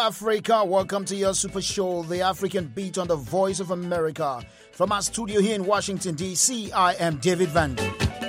Africa. Welcome to your super show, The African Beat on the Voice of America. From our studio here in Washington, D.C., I am David Vanden.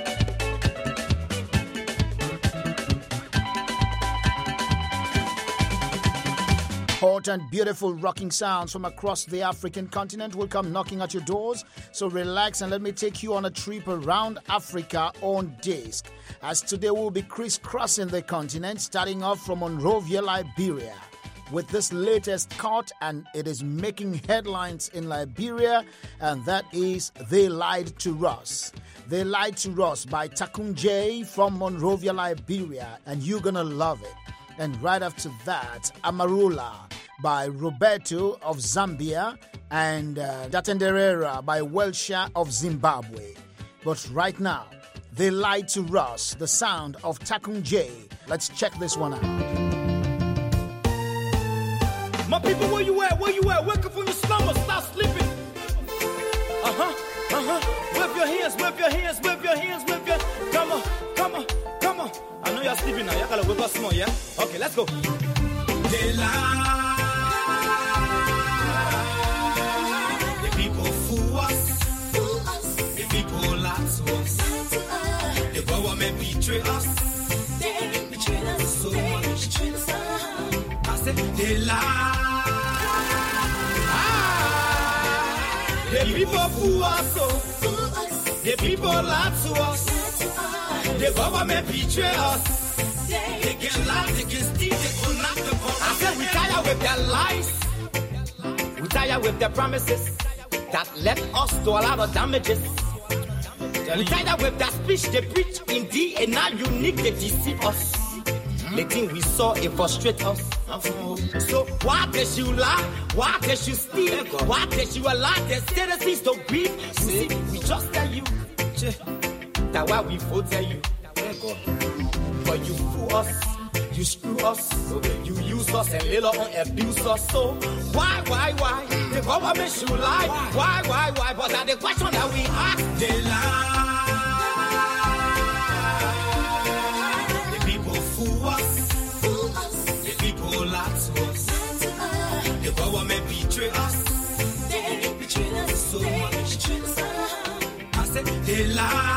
Hot and beautiful rocking sounds from across the African continent will come knocking at your doors. So relax and let me take you on a trip around Africa on disc. As today we'll be crisscrossing the continent, starting off from Monrovia, Liberia, with this latest cut, and it is making headlines in Liberia, and that is They Lied to Us. They Lied to Us by Takum from Monrovia, Liberia, and you're gonna love it. And right after that, Amarula by Roberto of Zambia, and Datenderera by Welsha of Zimbabwe. But right now, They Lied to Us, the sound of Takum J. Let's check this one out. My people, where you at? Where you at? Wake up from your slumber, stop sleeping. Wave your hands, wave your hands, wave your hands, wave your... Come on, come on, come on. I know you're sleeping now. You gotta wake up small, yeah? Okay, let's go. They lie. The people fool us. The people lie to us. The government betray us. They betray us so much. I said they lie. The people fool us. The people lie to us. The government betray us. They can lie, they can steal, they can knock the government. I said we tired with their lies. We tired with their promises that left us to a lot of damages. We tired with that speech they preach indeed, and now unique they deceive us. The thing we saw, it frustrate us. So why did you lie? Why did you steal? Why did you allow the citizens to grieve? You see, we just tell you. That's why we vote tell you. But you fool us, you screw us, you use us and later on abuse us. So why? The government should lie. Why? But that's the question that we ask. They lie. The people fool us. The people lie to us. The government betray us. They betray us so much. I said they lie.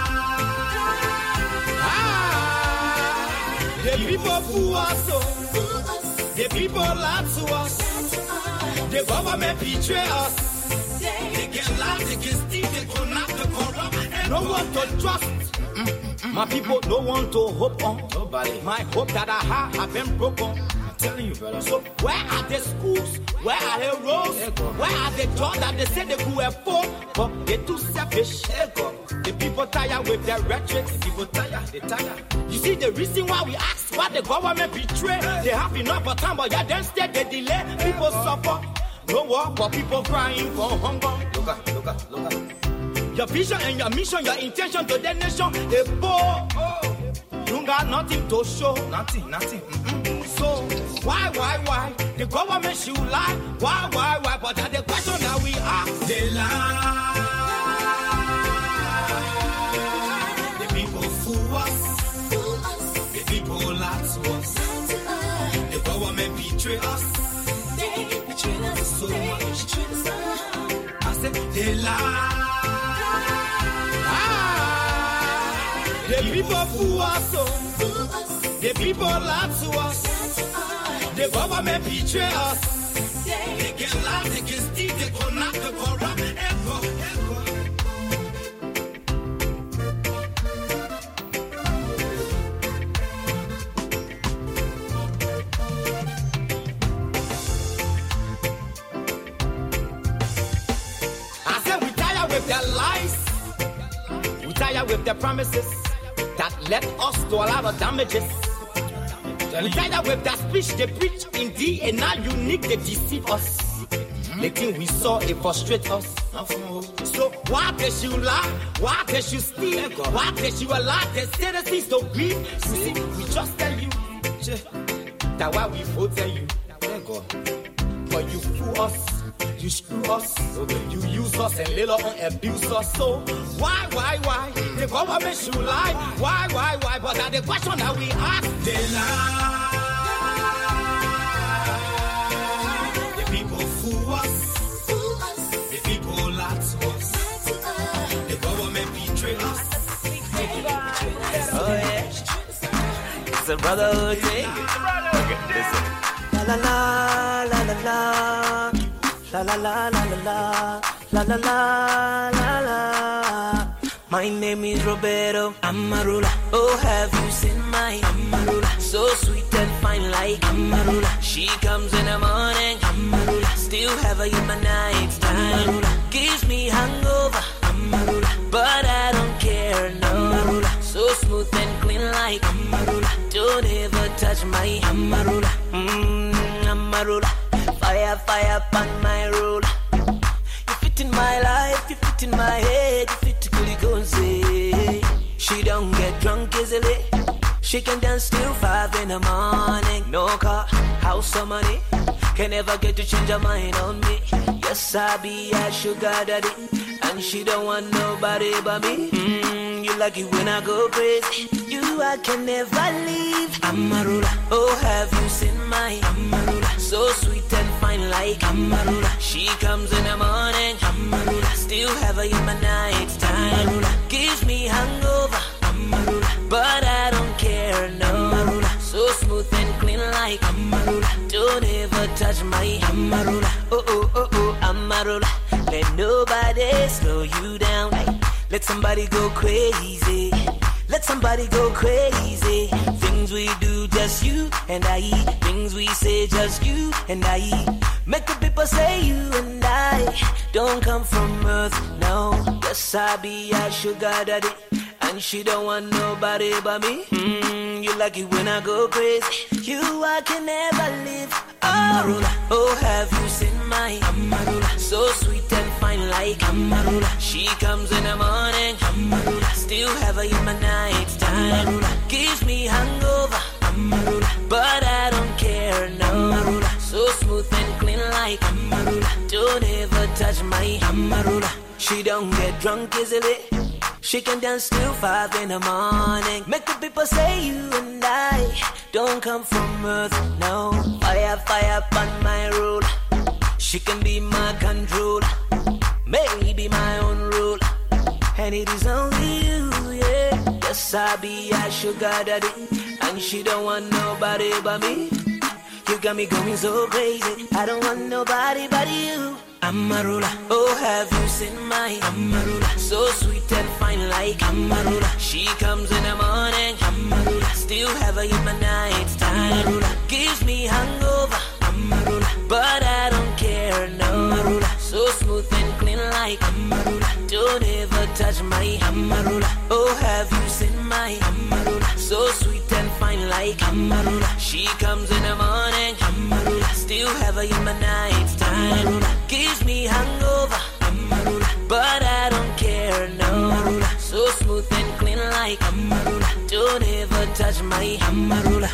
The people fool us, the people lie to us, the government betray us. They can lie, they can steal, they can knock the corrupt. No one to trust. My people, no one to hope on. Nobody. My hope that I have been broken. I'm telling you, brother. So where are the schools? Where are the roads? Where are the jobs that they say they could afford? But they're too selfish. The people tired with their rhetoric. The people tired, they tired. You see the reason why we ask why the government betray. They have enough of time, but yeah, then instead they delay. People suffer. No work, but people crying for hunger. Look at. Your vision and your mission, your intention to the nation, they poor. You got nothing to show. Nothing. So why? The government should lie. Why? But that's the question that we ask. They lie. The people fool us. The people lie to us. The government betray us. They betray us so much. I said they lie. The people fool us. The people lie to us. The government betray us. They can lie, they can steal, they can knock the corrupt. I said we tired with their lies. We tired with their promises that led us to a lot of damages. We tired with that speech they preach indeed, and now unique they deceive us. The thing we saw, it frustrate us. So why did you lie? Why did you steal? Why did you allow the citizens to grieve? You see, we just tell you. That's why we vote tell you. But you fool us, you screw us, you use us and later on abuse us. So why? The government should lie. Why? But that's the question that we ask. They lie. It's a brotherhood thing. Okay, listen. La la la la la la la la la la la la la la la. My name is Roberto Amarula. Oh, have you seen my Amarula? So sweet and fine like Amarula. She comes in the morning, Amarula. Still have her in my night time. Amarula. Gives me hangover, Amarula. But I don't care, no. Amarula. So smooth and clean like Amarula. Don't ever touch my Amarula. Amarula. Fire, fire upon my ruler. You fit in my life, you fit in my head, you fit to really go and say. She don't get drunk easily. She can dance till 5 in the morning. No car, house or money. Can never get to change her mind on me. Yes, I be a sugar daddy. And she don't want nobody but me. You like it when I go crazy. You I can never leave. Amarula. Oh, have you seen my Amarula? So sweet and fine like Amarula. She comes in the morning. Amarula. Still have her in my night time. Amarula. Gives me hangover. Amarula. But I don't care, no. Amarula. So smooth and clean like Amarula. Don't ever touch my Amarula. Oh, oh, oh, oh, Amarula. Let nobody slow you down. Let somebody go crazy. Let somebody go crazy. Things we do, just you and I. Things we say, just you and I. Make the people say you and I don't come from earth, no. Yes, I be a sugar daddy. And she don't want nobody but me. You like it when I go crazy. You I can never live. Amarula. Oh, have you seen my Amarula? So sweet and fine like Amarula. She comes in the morning. Amarula. Still have her in my night time. Amarula. Gives me hangover. Amarula. But I don't care, no. Amarula. So smooth and clean like Amarula. Don't ever touch my Amarula. She don't get drunk easily. She can dance till 5 in the morning. Make the people say you and I don't come from earth, no. Fire, fire upon my ruler. She can be my controller. Maybe my own ruler. And it is only you, yeah. Yes, I be a sugar daddy. And she don't want nobody but me. You got me going so crazy. I don't want nobody but you. Amarula. Oh, have you seen my Amarula? So sweet and fine like Amarula. She comes in the morning. Amarula. Still have her in my night time. Amarula. Gives me hangover. Amarula. But I don't care, no. Amarula. So smooth and clean like Amarula. Don't ever touch my Amarula. Oh, have you seen my Amarula? So sweet and fine like Amarula. She comes in the morning. Amarula. Still have her in my night time. Amarula. Gives me hangover. Amarula. But I don't care, no. Amarula. So smooth and clean like Amarula. Don't ever touch my Amarula.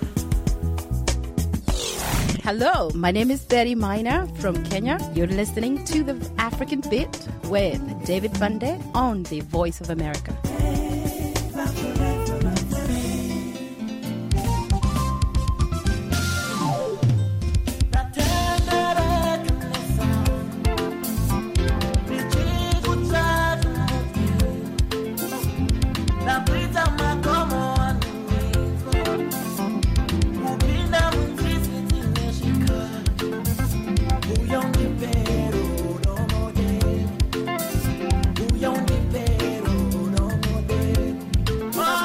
Hello, my name is Betty Minor from Kenya. You're listening to The African Bit with David Bande on The Voice of America. Oh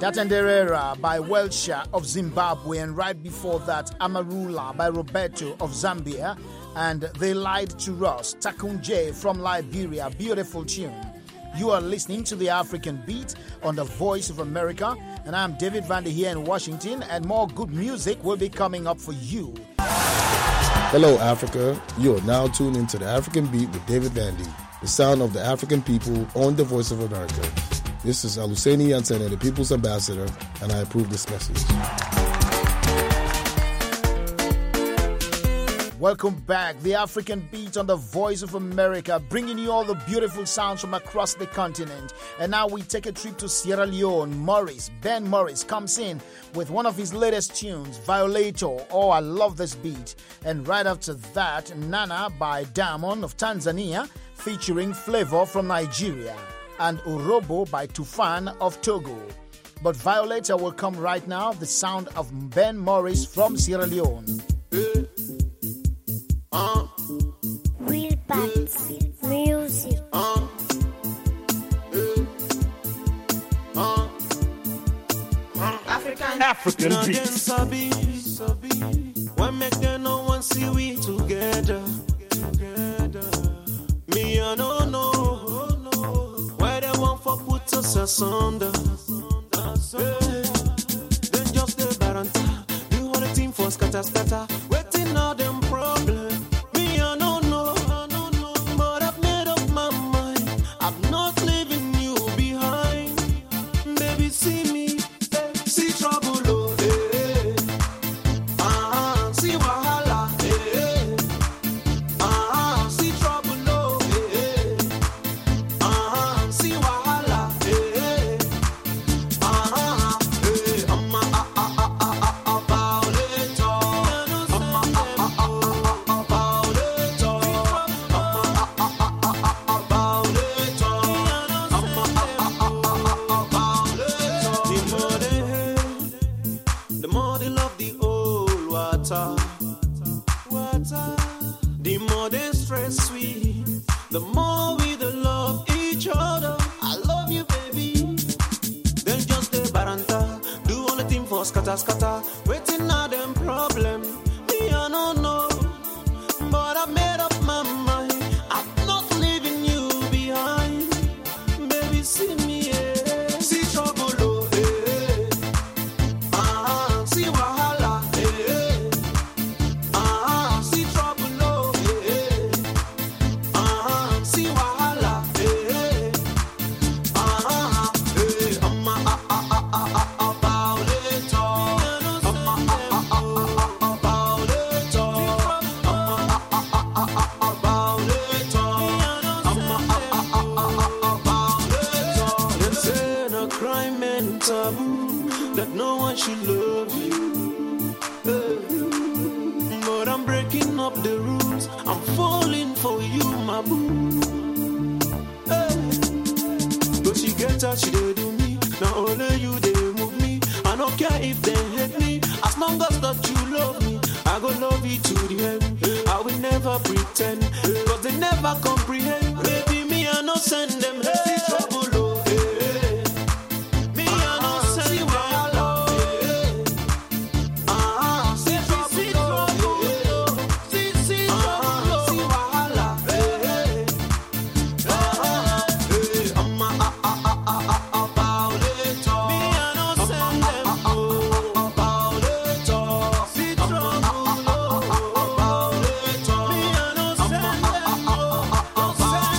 Datenderera by Welsha of Zimbabwe, and right before that, Amarula by Roberto of Zambia, and They Lied to Us, Takunje from Liberia. Beautiful tune. You are listening to the African Beat on the Voice of America, and I'm David Vandy here in Washington, and more good music will be coming up for you. Hello, Africa. You are now tuned into the African Beat with David Vandy, the sound of the African people on the Voice of America. This is Aluseni Yansene, the People's Ambassador, and I approve this message. Welcome back. The African Beat on the Voice of America, bringing you all the beautiful sounds from across the continent. And now we take a trip to Sierra Leone. Ben Morris comes in with one of his latest tunes, Violator. Oh, I love this beat. And right after that, Nana by Diamond of Tanzania, featuring Flavor from Nigeria, and Urobo by Tufan of Togo. But Violator will come right now, the sound of Ben Morris from Sierra Leone. Real Pats Music. African beats. Why make them no one see we together? Me I don't know why they want for put us asunder. Then just the baranta, do all the team for scatter. Waiting all them problems. Me I don't know, but I've made up my mind. I'm not leaving you behind. Baby, see me, see trouble, oh, eh. See wahala, eh. See trouble, oh, eh. See wahala, eh. I'm a violator. I'm a violator. The more they love the old water, the more they stress we, the more we the love each other. I love you, baby. Then just the baranta, do all the thing for scatter, waiting on them problem. Me I don't know, but I made up my mind. I'm not leaving you behind. Baby, see me, yeah. See trouble, oh, eh. See wahala, eh. See trouble, oh, eh. See wahala, eh. I'm a violator. I'm a violator. I'm a violator. Them say no crime and taboo, that no one should love you. But I'm breaking up the rules. I'm falling for you, my boo. But she gets how she dey do me. Now only you they move me. I don't care if they hate me. As long as that you love me, I go love you to the end. I will never pretend, cause they never comprehend. Baby, me I no send them. See trouble, oh, eh. Me I no send them. See trouble, oh, see trouble, see wahala, eh. I'm a violator. Me I no send them. Violator. See trouble, oh, violator. Me I no send them.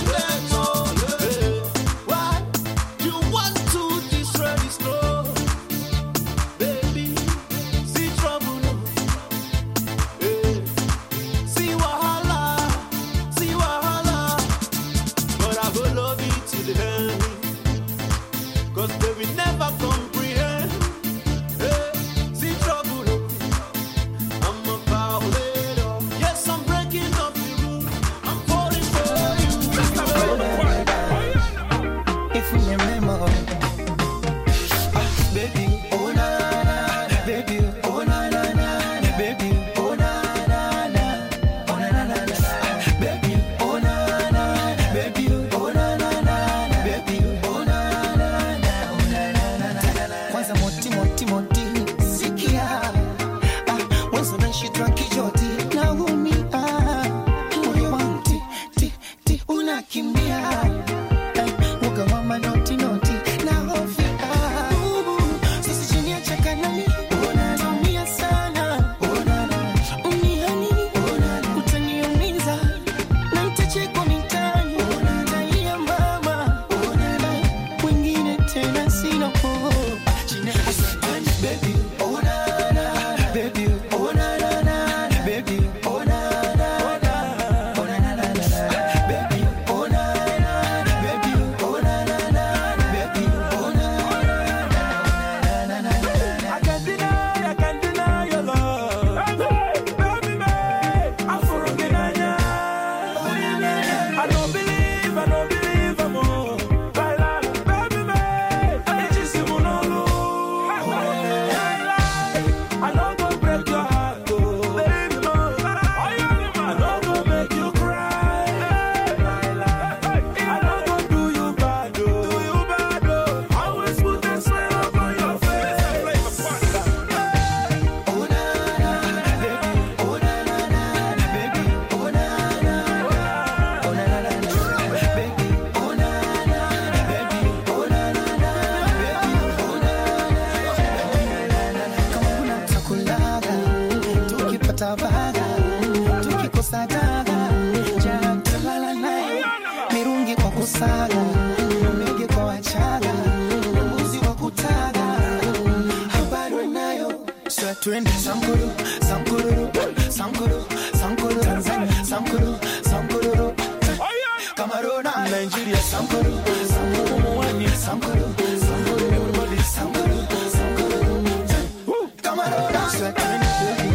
wengi kwa kusaga, mengi kwa wachaga, uzi wa kutaga, habari nayo. So twende Sankuru, Sankuru, Sankuru, Sankuru, Tanzania, Sankuru, Sankuru, Cameroon, Nigeria, Sankuru, Sankuru, Mwani, Sankuru, Sankuru, everybody, Sankuru, Sankuru, Cameroon. So twende.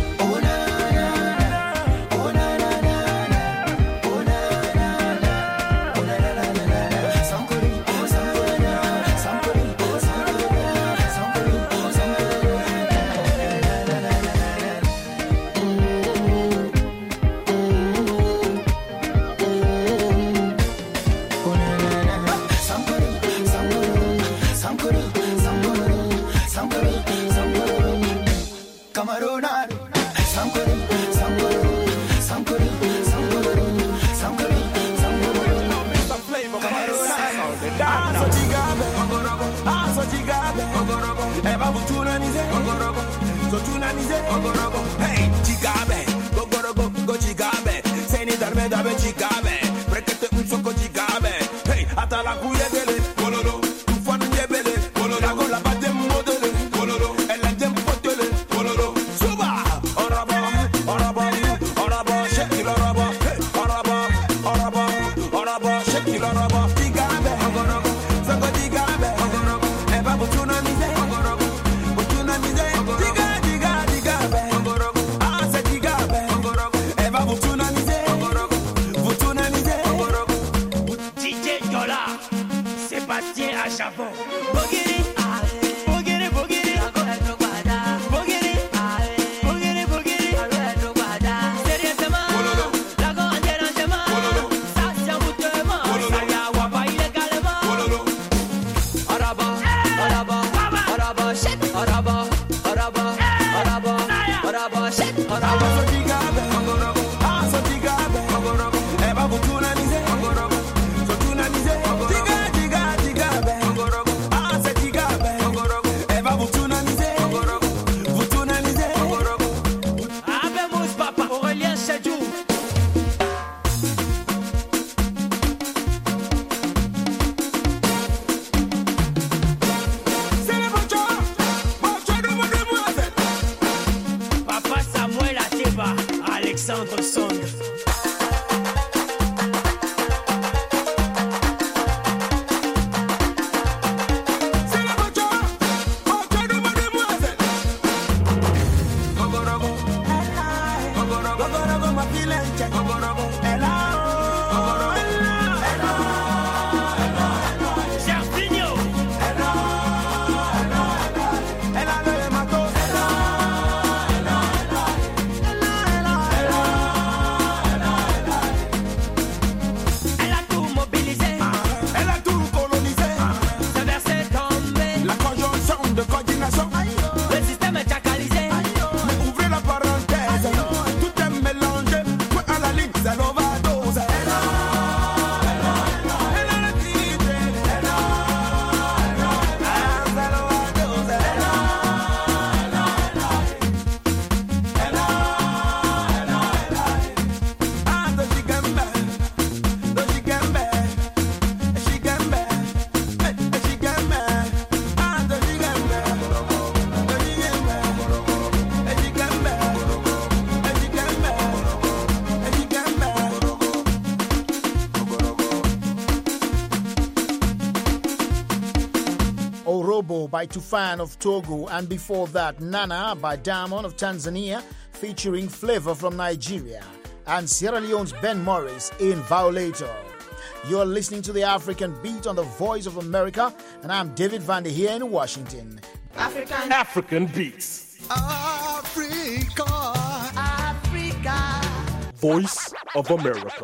Hey, Chigabe, go Chigabe, Seni Darme Dabe Chigabe, Brekete Unsoko Chigabe, hey, Atala Kuyebele, Kololo, Tufan Yebele, Kololo, Gola Badem Modele, Kololo, Eladem Potele, Kololo, Suba, Oraba, Shake Oraba, hey, Oraba, Shake Oraba, Chigabe, Soko Chigabe, Eba Butuna Nize, Butuna Nize, Japon. Bogiri, bogiri, bogiri, bogiri, bogiri, bogiri, sérieusement, la grande dérangement, ça c'est un boutement, ça y a wapa illégalement. Araba, Araba, Araba, shit, Araba, Araba, Araba, Araba, shit, Araba. Sotigabe, Sotigabe, Eba butunanize, Sotunanize, Alexandre Song. By Tufan of Togo, and before that Nana by Diamond of Tanzania featuring Flavor from Nigeria, and Sierra Leone's Ben Morris in Violator. You're listening to the African Beat on the Voice of America, and I'm David Vande here in Washington. African Beats. Africa, Africa. Voice of America.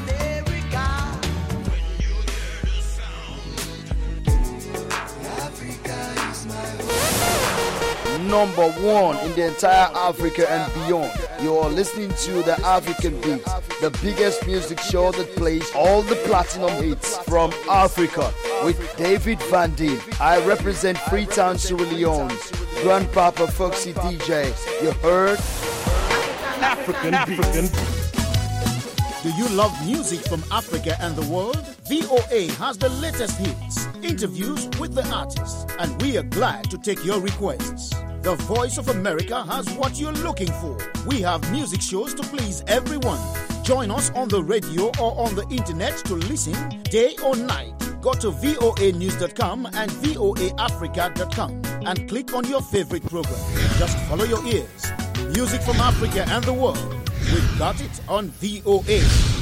Number one in the entire Africa and beyond. You're listening to the African Beat, the biggest music show that plays all the platinum hits from Africa with David Vande. I represent Freetown, Sierra Leone. Grandpapa Foxy DJ. You heard? African Beat. Do you love music from Africa and the world? VOA has the latest hits, interviews with the artists, and we are glad to take your requests. The Voice of America has what you're looking for. We have music shows to please everyone. Join us on the radio or on the internet to listen day or night. Go to voanews.com and voaafrica.com and click on your favorite program. Just follow your ears. Music from Africa and the world. We've got it on VOA.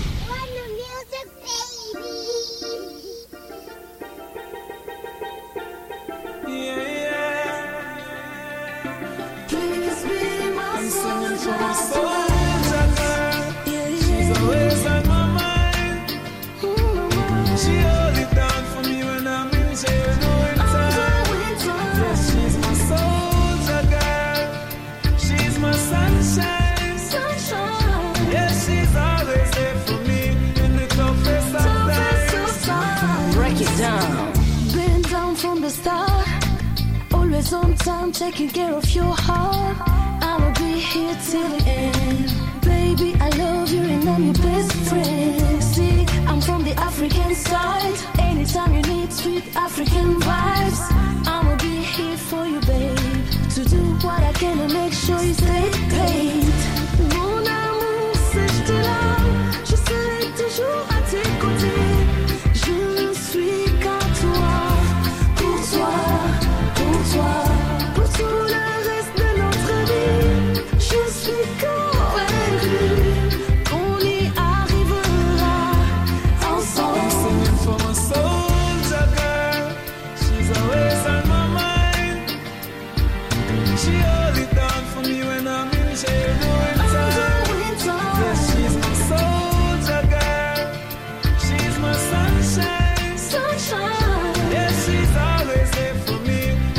Always on time, taking care of your heart. I'ma be here till the end. Baby, I love you and I'm your best friend. See, I'm from the African side. Anytime you need sweet African vibes, I'ma be here for you, babe. To do what I can to make sure you stay paid. Mon amour, c'est je te l'aime. Je serai toujours à tes côtés. Je suis qu'à toi, pour toi. Pour tout le reste de notre vie, je suis convaincue qu'on y arrivera ensemble. I'm singing for my soldier girl. She's always on my mind. She hold it down for me when I'm in jail doing time. Yes, she's my soldier girl. She's my sunshine. Yes, she's always there for me.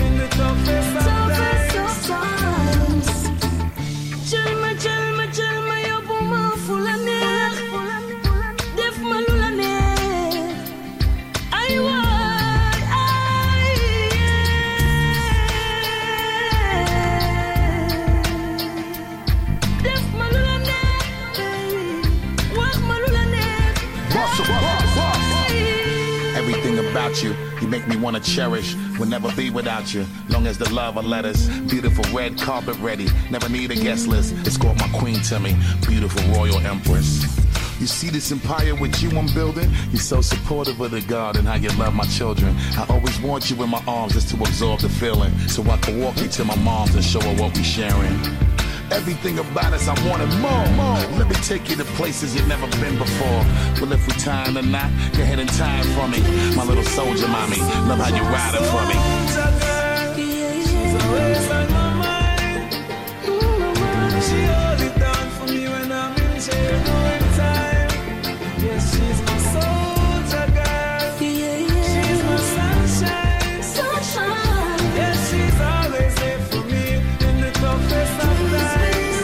Everything about you, you make me want to cherish. Will never be without you. Long as the love of letters. Beautiful red carpet ready. Never need a guest list. Escort my queen to me. Beautiful royal empress. You see this empire with you I'm building? You're so supportive of the God and how you love my children. I always want you in my arms just to absorb the feeling. So I can walk you to my mom's and show her what we sharing. Everything about us, I wanted more. Let me take you to places you've never been before. Well, if we tying or not, go ahead and tie it for me. My little soldier mommy, love how you riding for me. She's always on my mind. She hold it down for me when I'm in jail doing time. Yes, she's my soldier girl. She's my sunshine. Yes, she's always there for me in the toughest of times.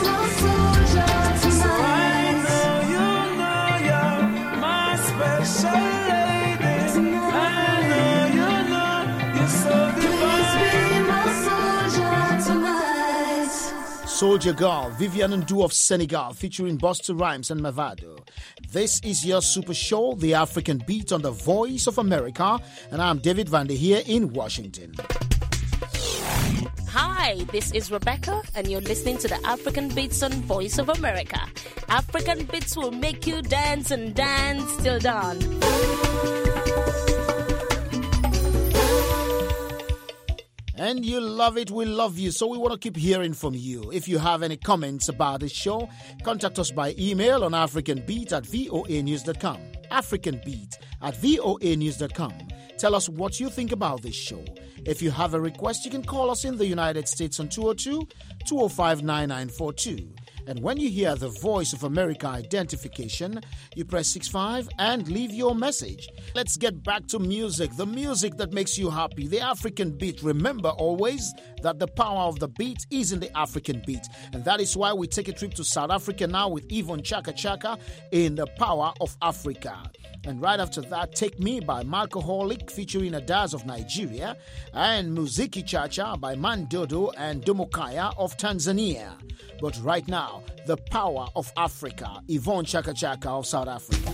Soldier Girl, Vivian Ndu of Senegal, featuring Busta Rhymes and Mavado. This is your super show, The African Beat on the Voice of America, and I'm David Vande here in Washington. Hi, this is Rebecca, and you're listening to the African Beats on Voice of America. African Beats will make you dance and dance till dawn. And you love it, we love you, so we want to keep hearing from you. If you have any comments about the show, contact us by email on africanbeat@voanews.com. africanbeat@voanews.com. Tell us what you think about this show. If you have a request, you can call us in the United States on 202-205-9942. And when you hear the Voice of America identification, you press 65 and leave your message. Let's get back to music, the music that makes you happy, the African beat. Remember always that the power of the beat is in the African beat. And that is why we take a trip to South Africa now with Yvonne Chaka Chaka in The Power of Africa. And right after that, Take Me by Malcoholic featuring Adaz of Nigeria, and Muziki Chacha by Mandodo and Domokaya of Tanzania. But right now, the power of Africa, Yvonne Chaka Chaka of South Africa.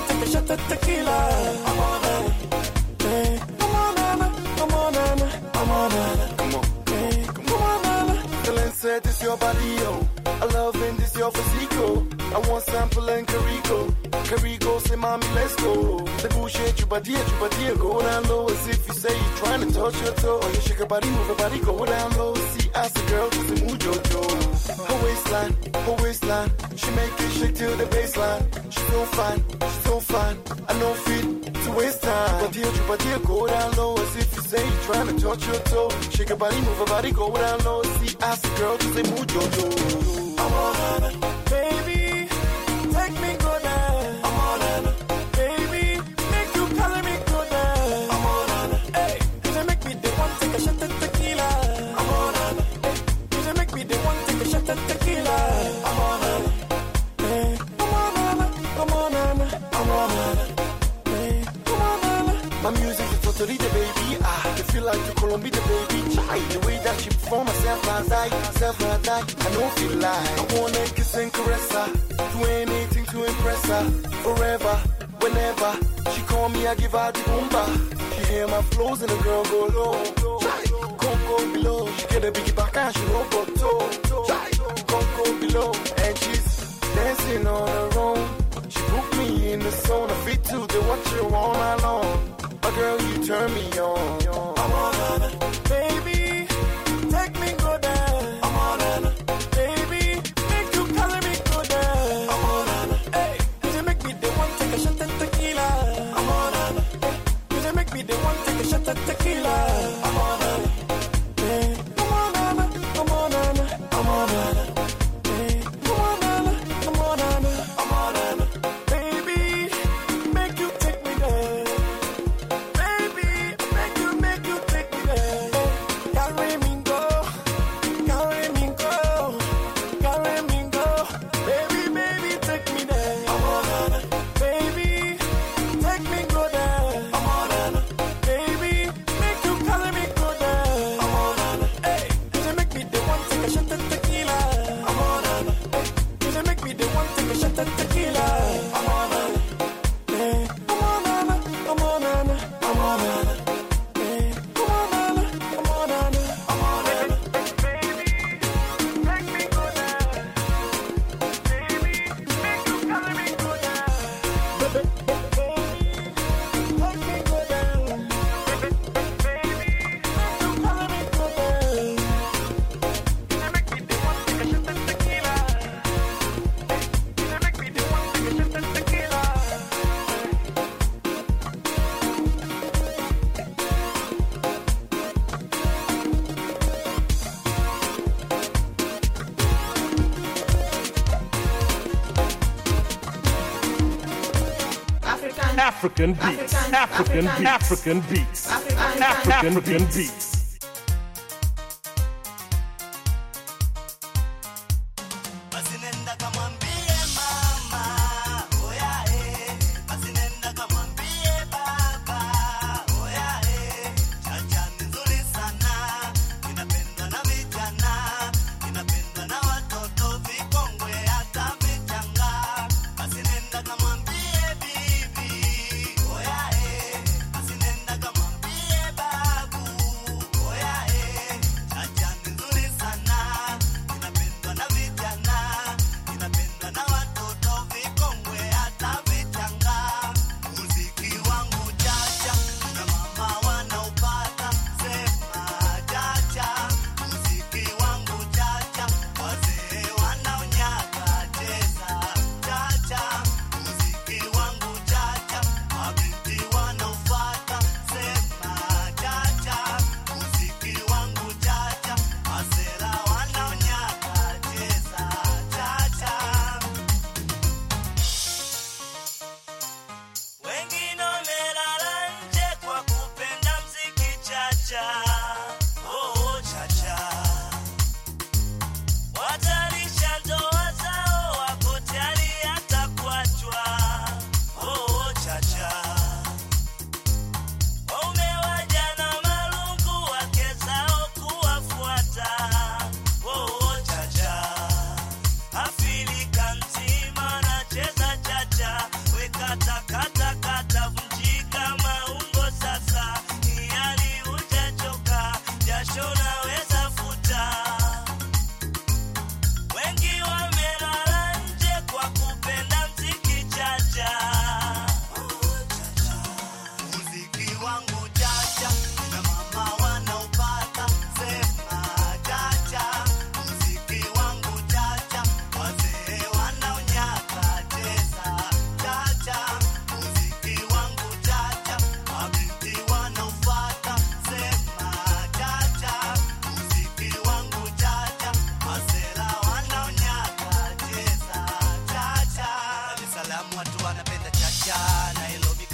one, take a shot of tequila. I'm on it. Hey, come on, Nana. Come on, Nana. Come on, Nana. Come on. Hey, come on, Nana. Dylan said this your body, yo. I love in this your physico. I want sample and Carico. Carico say, mommy, let's go. The bullshit, you body, go down low as if you say you're trying to touch your toe. You shake your body, move your body, go down low. See, ask the girl, just move your her waistline, she make it shake till the baseline. She's so fine, I know fit to waste time. But here, go down low as if you say you're trying to touch your toe. Shake your body, move your body, go down low. See, ask the girl, just move your toe. I'm on it, baby, take me go down. I'm on it, baby, make you color me go down. I'm on it, hey, you make me the one take a shot of tequila. I'm on it, hey, you make me the one take a shot of tequila. I'm on it, hey, come on, hey, come on, my music is totally the baby. I feel like you Colombia the baby. Chai, the way that she perform herself last I don't feel like I wanna kiss and caress her, do anything to impress her. Forever, whenever she call me, I give her the boomba. She hear my flows and the girl go low. Chai, come go below. She get a biggie back and she roll go toe. Chai, come go below. And she's dancing on her own. She put me in the zone. I fit to the watch her all night long. But girl, you turn me on. I'm on it, baby, take me go down. I'm on it, baby, make you color me go down. I'm on it, hey, you make me the one take a shot of tequila. I'm on it, hey, you make me the one take a shot of tequila. I'm on it, hey, come on, Nana, come on, Nana, I'm on it, hey, come on, Nana, come on, Nana, I'm on it, baby, make you take me there. Make you take me there. Carry me go, carry me go. Baby, take me there. I'm on it, baby, take me go there. I'm on it, baby, make you carry me go there. I'm on it, hey, you make me the one take a shot of tequila. I'm on it, hey, you make me the one take a shot of tequila. I'm on it, hey, I'm on it, I'm on it, I'm on it. African beats, African beats, African beats.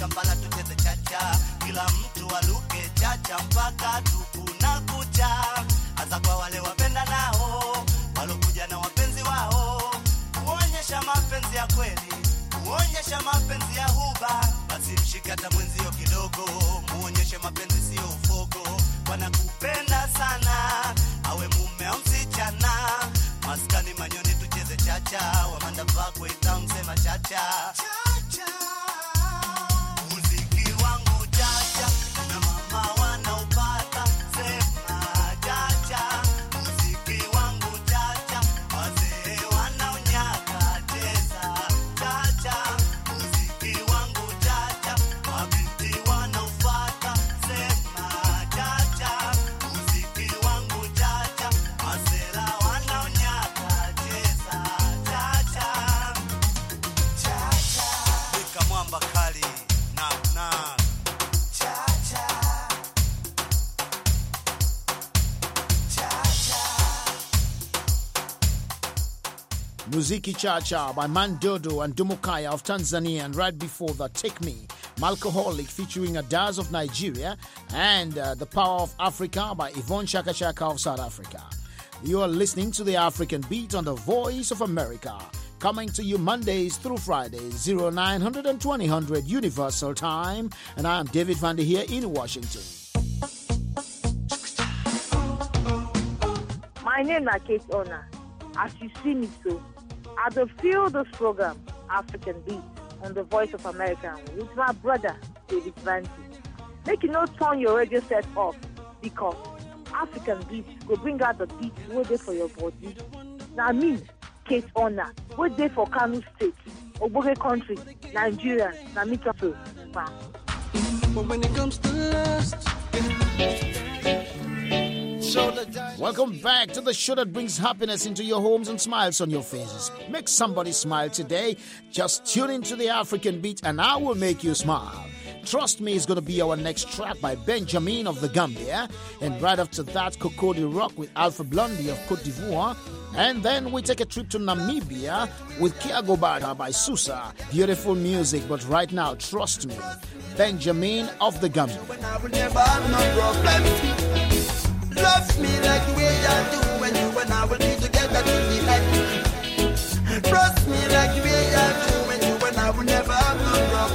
Kampala tucheze chacha, kila mtu aluke chacha mpaka tukuna kucha. Hasa kwa wale wapenda nao, walokuja na wapenzi wao, kuonyesha mapenzi ya kweli, kuonyesha mapenzi ya huba. Basi mshike hata mwenzio kidogo, muonyeshe mapenzi sio ufogo. Wanakupenda sana, awe mume au msichana. Maskani Manyoni tucheze chacha, Wamanda Park Waitam sema chacha. Chacha. Muziki wangu chacha, na mama wanaupata sema chacha. Muziki wangu chacha, wazee wanaonyaka cheza chacha. Muziki wangu chacha, mabinti wanaufata sema chacha. Muziki wangu chacha, masela wanaonyaka cheza chacha. Chacha. Wika mwamba kali na chacha. Muziki Chacha by Mandodo and Dumukaya of Tanzania, and right before that, Take Me, Malcoholic featuring Adaz of Nigeria, and The Power of Africa by Yvonne Chaka Chaka of South Africa. You are listening to the African Beat on the Voice of America, coming to you Mondays through Fridays, 0900 and 2000 Universal Time, and I am David Vander here in Washington. My name is Kate Ona. As you see me so, I will feel this program, African Beat, on the Voice of America, with my brother, David Vander. Make you not turn your radio set off, because African Beat will bring out the beats waiting for your body. Now me, Kate Ona, waiting for Kano State, Oboge Country, Nigeria, now me too. But when it comes to lust, Welcome back to the show that brings happiness into your homes and smiles on your faces. Make somebody smile today. Just tune into the African Beat and I will make you smile. Trust Me is going to be our next track by Benjamin of the Gambia. And right after that, Cocody Rock with Alpha Blondy of Cote d'Ivoire. And then we take a trip to Namibia with Kia Gobada by Susa. Beautiful music, but right now, Trust Me, Benjamin of the Gambia. Love me like the way I do when you and I will be together till the end. Trust me like the way I do when you and I will never have no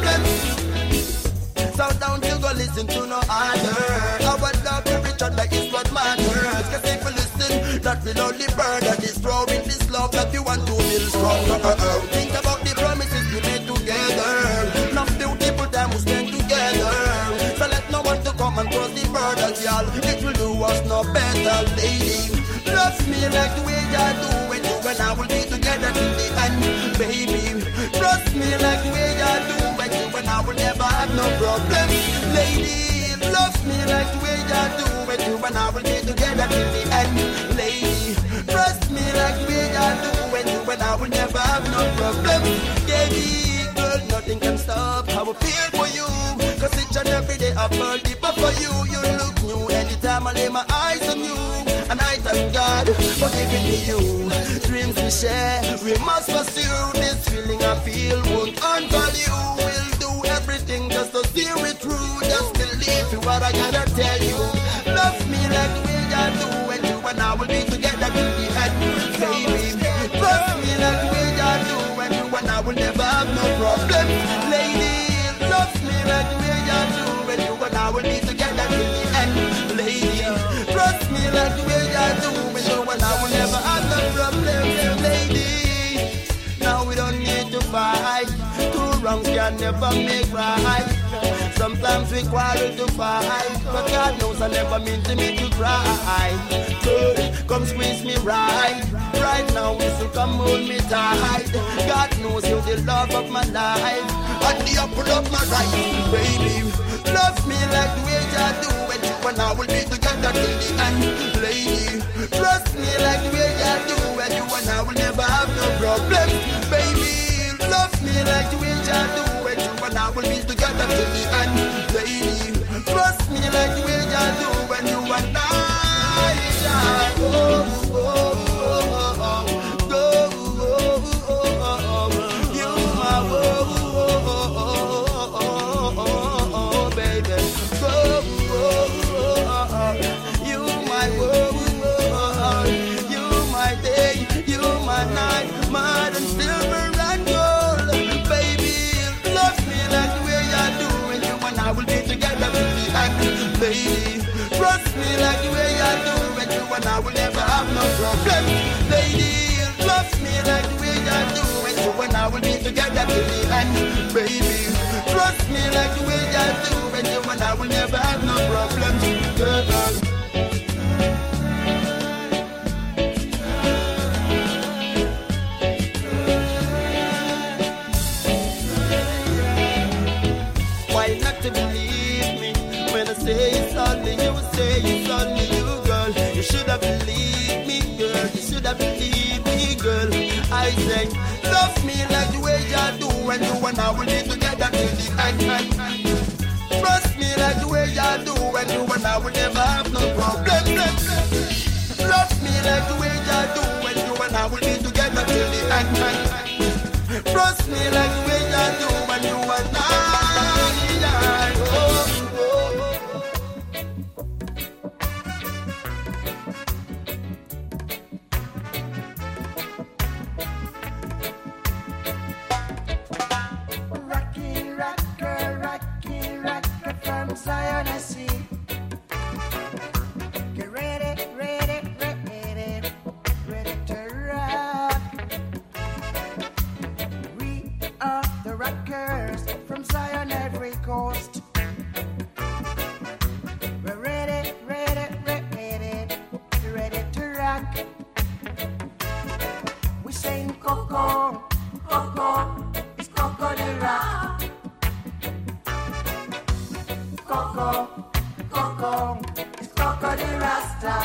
problems. So don't you go listen to no other. Our love to each other is what matters. Cause if you listen, that will only burn that is throwing this love that you want to build strong. Think about the promises we made together. Enough beautiful time we spend together. So let no one to come and cross the border, y'all. It will do us no better, lady. Love me like the way I do when you and I will be together till the end, baby. Trust me like the way I do when you and I will never have no problem, lady. Love me like the way I do when you and I will be together till the end, lady. Trust me like the way I do when you and I will never have no problem, baby. Girl, nothing can stop how I feel for you. Cause each and every day I fall deeper for you. You look new anytime I lay my eyes on you. And I thank God for giving me you. Dreams we share, we must pursue. This feeling I feel won't unvalue. We'll do everything just to see it through. Just believe in what I gotta tell you. Love me like the way I do when you and I will be together till the end, baby. Trust me like the way I do when you and I will never have no problem, lady. Love me like the way I do when you and I will be together till the end, lady. Trust me like the way I do when you and I will never have no problem, lady. Now we don't need to fight. Two wrongs can never make right. Sometimes we quarrel to fight, but God knows I never mean to make you cry. Good, come squeeze me right. Right now, so come hold me tight. God knows you're the love of my life. And the apple of my right, baby. Love me like the way I do when you and I will be together till the end, lady. Trust me like the way I do when you and I will never have no problem, baby. Love me like the way I do when you and I will be together till the end, lady. Trust me like the way I do when you and I go. You my till the end, baby. Trust me like the way I do, and you and I will never have no problems, girl. Why not to believe me when I say it's only you, say it's only you, girl. You should have believed me, girl. You should have believed me, girl. I say, love me like the way you do, and you and I will be together till the end. Trust me like the way you do, and you and I will never have no problem. Love me like the way you do, and you and I will be together till the end. Trust me like the way you do, and you and I. Zion, I see. Get ready, ready, ready, ready to rock. We are the rockers from Zion, every coast. We're ready, ready, ready, ready to rock. We sing Coco, Coco, it's Coco the rock. Coco, Coco, it's Coco the Rasta.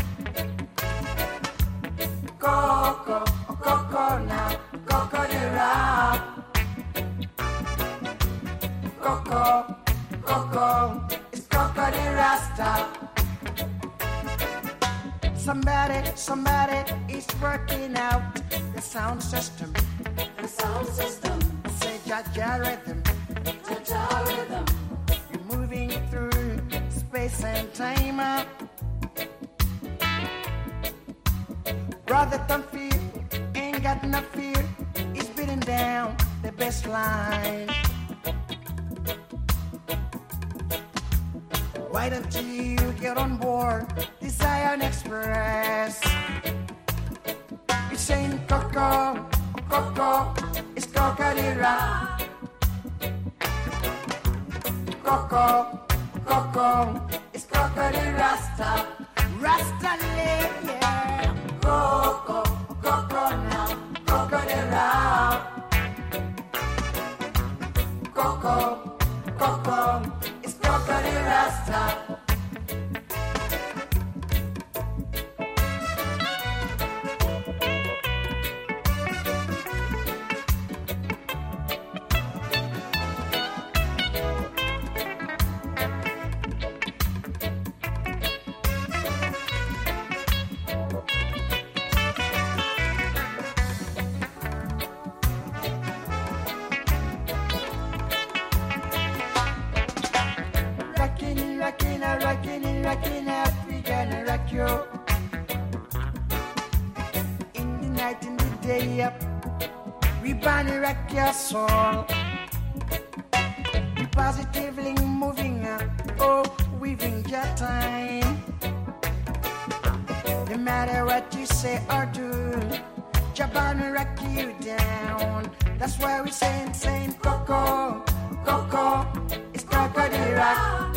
Coco, Coco now, Coco the rap. Coco, Coco, it's Coco the Rasta. Somebody is working out the sound system. The sound system. Say Jaja rhythm. Jaja rhythm. Moving through space and time. Brother, don't fear, ain't got no fear. He's beating down the best line. Why don't you get on board the Zion Express? You're saying Coco, Coco, it's Coco the rock. Coco, Coco, it's Coco the Rasta. Rasta live, yeah. Coco, Coco now, Coco the rap. Coco, Coco, it's Coco the Rasta. Rockin' African rock you. In the night, in the day, we burn rock your soul. Positively moving up, oh, weaving your time. No matter what you say or do, Japan will rock you down. That's why we saying Coco, Coco, it's Coco the rock.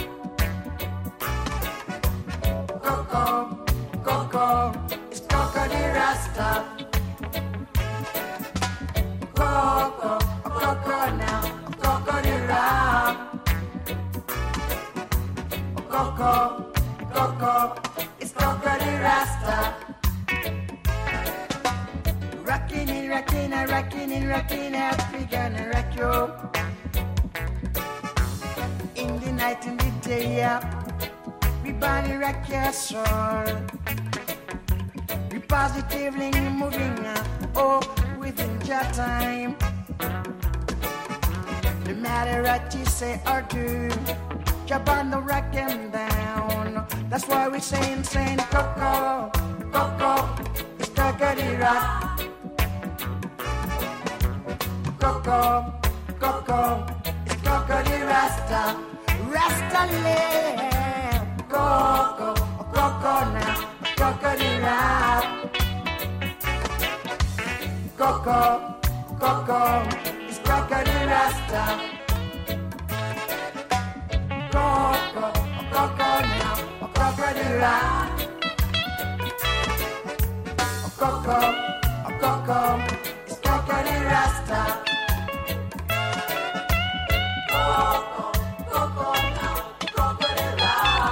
Coco, Coco, it's Coco the Rasta. Coco, Coco now, Coco the rap. Coco, Coco, it's Coco the Rasta. Rockin' African rock you. In the night, in the day, yeah. We body rock your soul. We positively moving up, oh, within your time. No matter what you say or do, jump on the rock and down. That's why we saying Coco, Coco, it's Coco the rock. Coco, Coco, it's Coco the Rasta. Rasta live. Coco, Coco now, Coco the rap. Coco, Coco, it's Coco Rasta. Coco, coco now, crocodile. Coco, it's crocodile Rasta. Coco now, crocodile.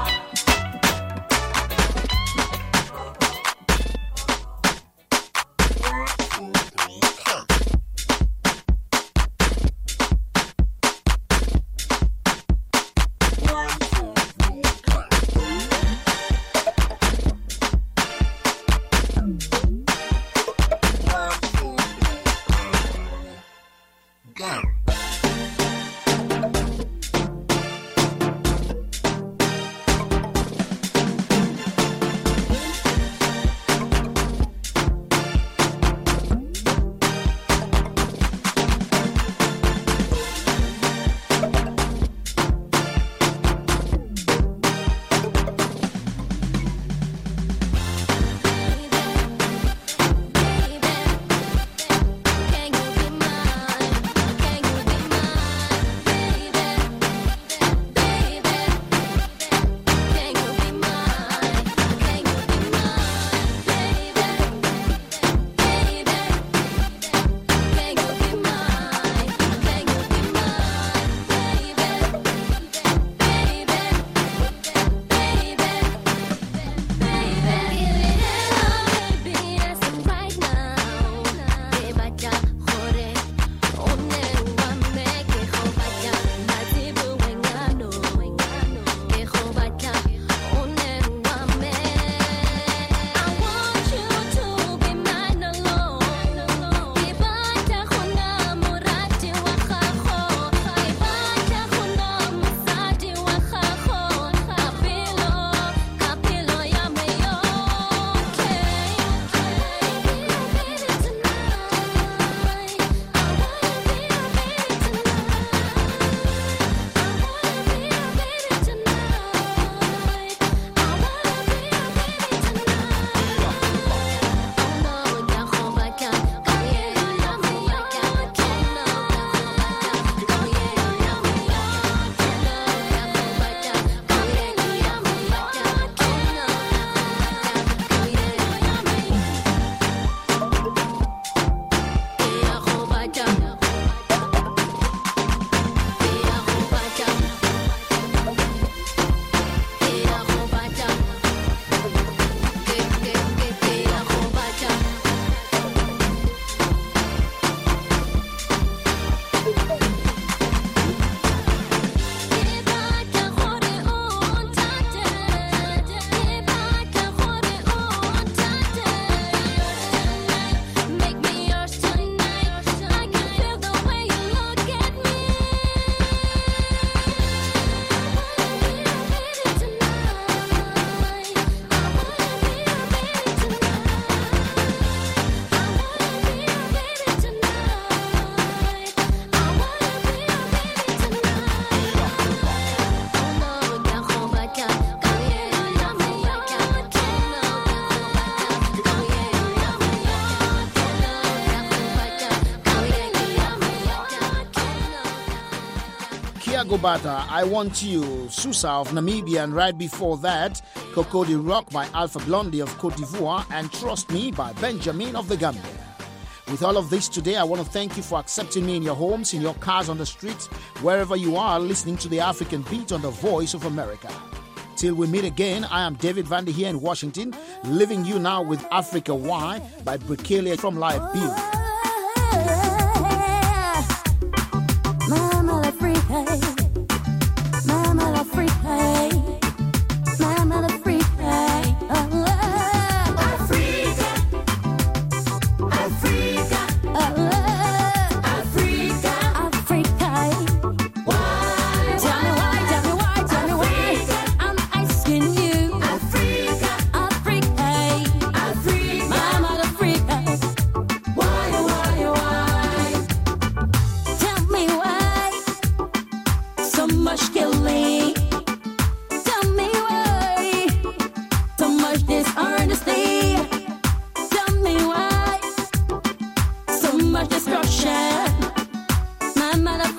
Gobata, I Want You, Susa of Namibia, and right before that, Cocody Rock by Alpha Blondy of Cote d'Ivoire, and Trust Me by Benjamin of the Gambia. With all of this today, I want to thank you for accepting me in your homes, in your cars, on the streets, wherever you are, listening to the African Beat on the Voice of America. Till we meet again, I am David Vandy here in Washington, leaving you now with Africa Why by Brikelia from Live Bill. Mama la free, hey. Mama la free, hey. Mama la free, hey. Oh, Africa, Africa, oh, Africa, Africa. Why? Tell me why, tell me why, tell me why. I'm asking you. Africa, Africa, Africa, Mama la free, hey. Why? Tell me why. So much killing. Tell me why. So much dishonesty. Tell me why. So much destruction. My mother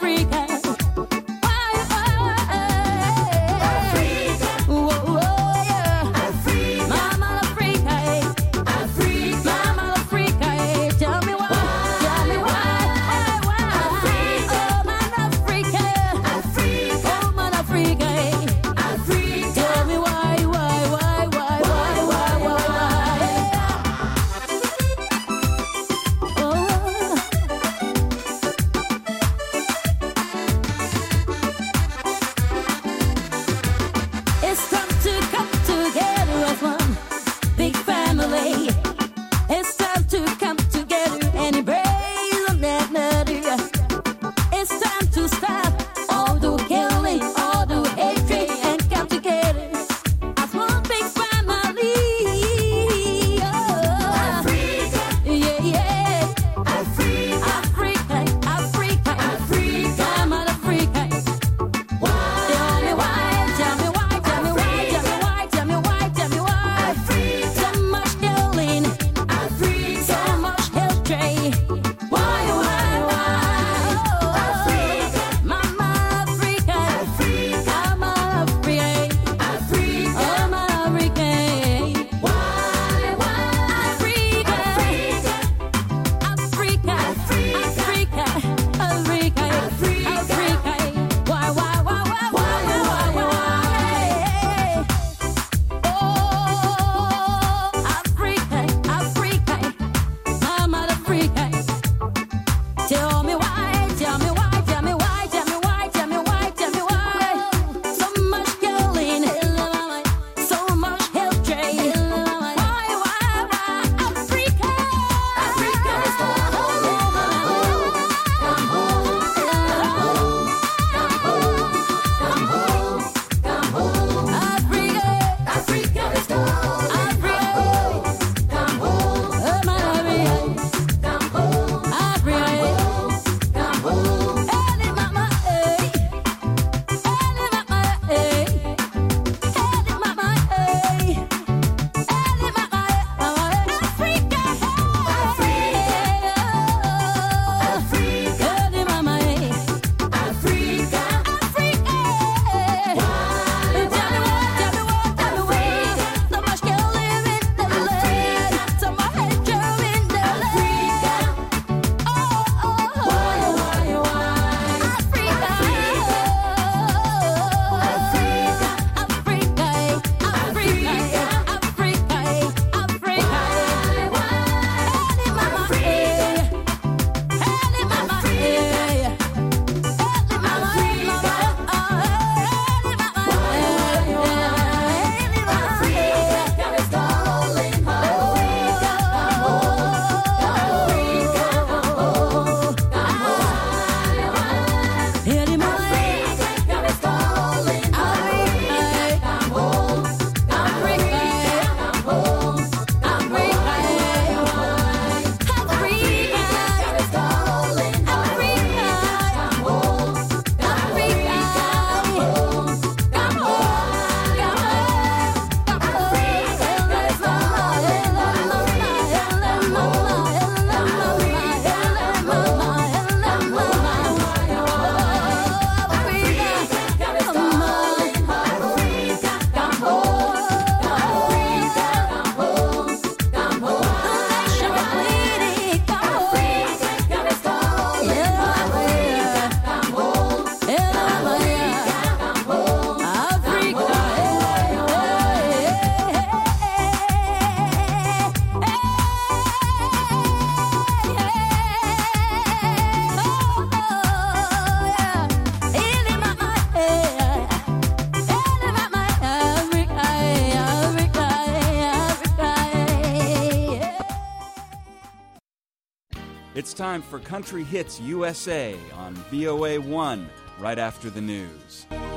It's time for Country Hits USA on VOA 1 right after the news.